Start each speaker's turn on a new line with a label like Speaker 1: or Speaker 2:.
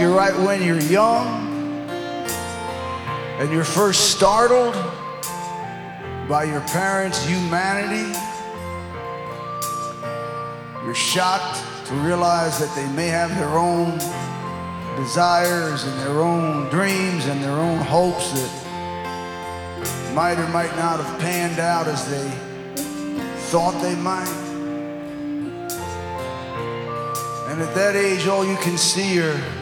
Speaker 1: you're right when you're young and you're first startled by your parents' humanity. You're shocked to realize that they may have their own desires and their own dreams and their own hopes that might or might not have panned out as they thought they might. And at that age, all you can see are